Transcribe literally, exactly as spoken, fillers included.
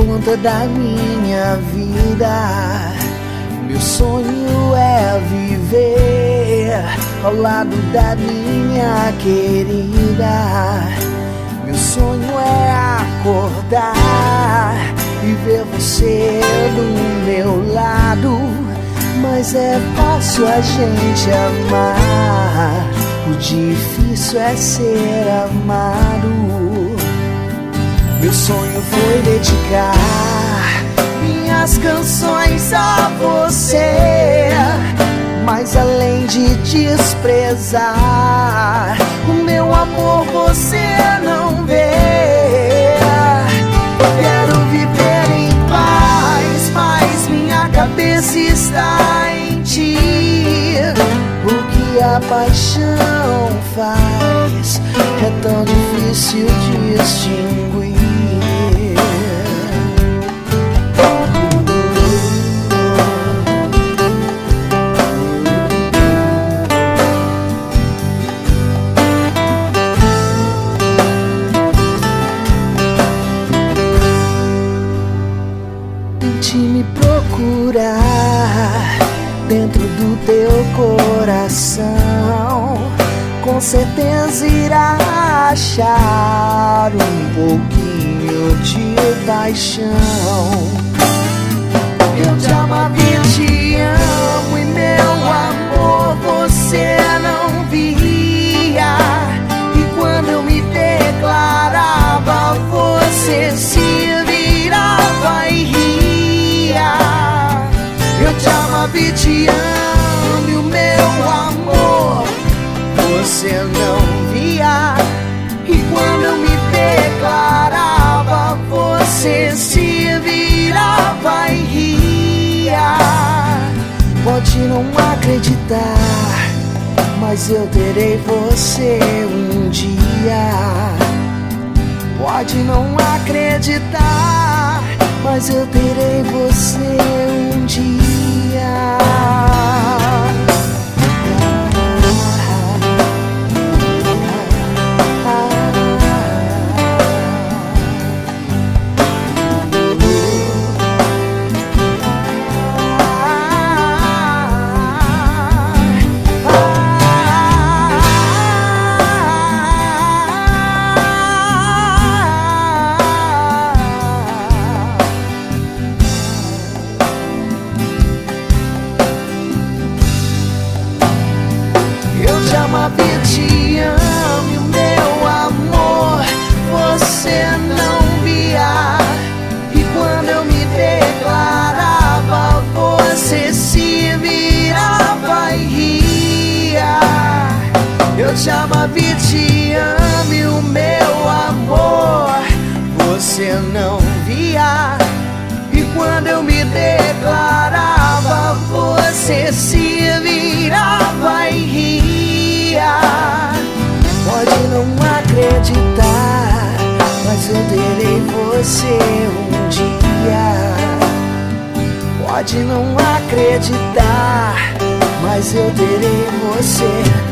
conta da minha vida. Meu sonho é viver ao lado da minha querida. Meu sonho é acordar e ver você do meu lado. Mas é fácil a gente amar, o difícil é ser amado. Meu sonho foi dedicar minhas canções a você, mas além de desprezar o meu amor, você não vê. Quero viver em paz, mas minha cabeça está em ti. O que a paixão faz é tão difícil distinguir. Tente me procurar dentro do teu coração, com certeza irá achar um pouquinho de paixão. Eu te amava e te amo, e meu amor você não via. E quando eu me declarava, você se virava e ria. Eu te amava e te amo, e o meu amor você não via. E quando eu me declarava, você se virava e ria. Pode não acreditar, mas eu terei você um dia. Pode não acreditar, mas eu terei você um dia. Te amava e te amo, e o meu amor você não via. E quando eu me declarava, você se virava e ria. Eu te amava e te amo, e o meu amor você não via. E quando eu me declarava, você se virava e ria. Pode não acreditar, mas eu terei você um dia. Pode não acreditar, mas eu terei você